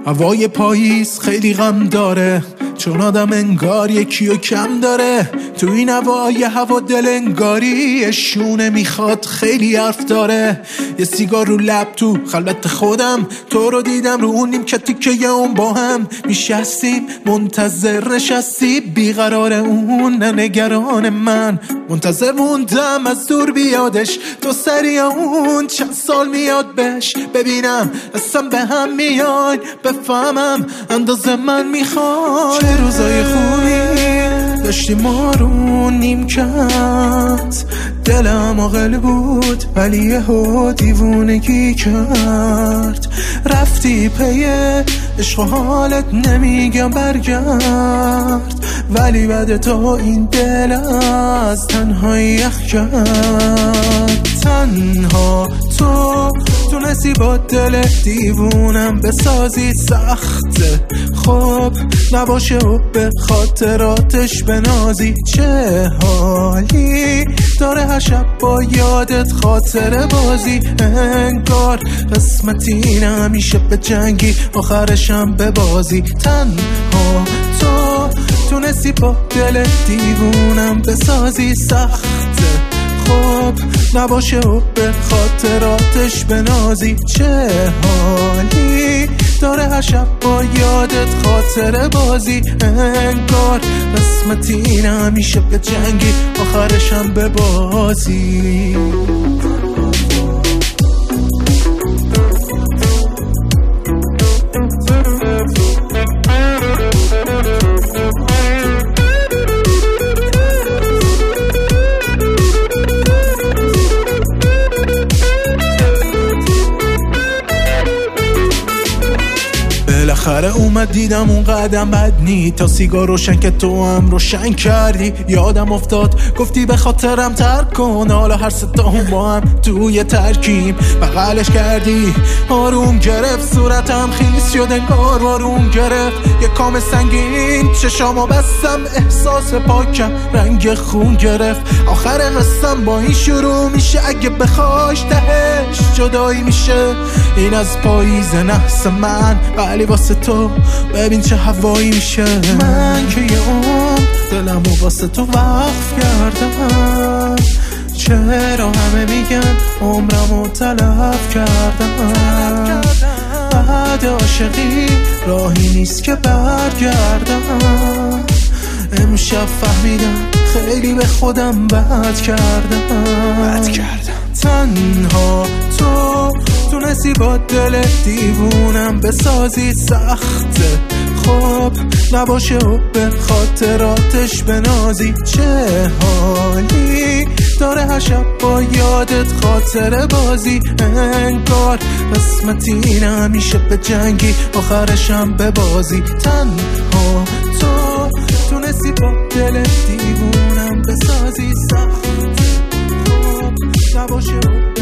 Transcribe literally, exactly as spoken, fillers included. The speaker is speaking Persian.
هوای پاییز خیلی غم داره، چون آدم انگار یکیو کم داره. تو این هوای هوا دل انگاری شونه میخواد، خیلی حرف داره. یه سیگار رو لب تو خلوت خودم، تو رو دیدم رو اون نیم کتیکه یه اون با هم میشستیم، منتظر نشستی بیقرار اون نگران من. منتظر موندم از دور بیادش، تو سری اون چند سال میاد بش، ببینم اصلا به هم میای، بفهمم اندازه من میخوای. چه روزای خوبی داشتی ما رو نیمکت، دلم عاقل بود ولی یهو دیوونگی کرد. رفتی پی عشق و حالت نمیگم برگرد، ولی بعد تو این دل از تنهایی یخ کرد. تنها تو تونستی با دل دیوونم بسازی سخته، خب نباشه و به خاطراتش بنازی. چه حالی داره هر شب با یادت خاطره بازی، انگار قسمتی نمیشه به جنگی آخرشم به بازی. تنها تو تونستی با دل دیوونم بسازی سخته، خب نباشه و به خاطراتش بنازی. چه حالی داره هر شب با یادت خاطره بازی، انگار قسمتی نمیشه به جنگی آخرشم به بازی. بالاخره اومد دیدم اون قدم بد نی، تا سیگار روشن که تو هم روشن کردی. یادم افتاد گفتی به خاطرم ترک کن، حالا هر ستا هم با هم توی ترکیم. بغلش کردی آروم گرفت، صورتم خیس شد انگار آروم گرفت. یه کام سنگین چشامو بستم، احساس پاکم رنگ خون گرفت. آخر قصم با این شروع میشه، اگه بخواش تهش جدایی میشه. این از پاییز نحس من، ولی واسه تو ببین چه هوایی میشه. من که یه عمر دلمو واسه تو وقف کردم، چرا همه میگن عمرمو تلف کردم. بعد عاشقی راهی نیست که برگردم، امشب فهمیدم خیلی به خودم بد کردم بد کردم. تنها تو تونستی با دل دیوونم بسازی سخته، خب نباشه و به خاطراتش بنازی. چه حالی داره هر شب با یادت خاطره بازی، انگار قسمتی نمیشه به جنگی آخرشم به بازی. تنها تو تونستی با دل دیوونم بسازی سخته، خب نباشه و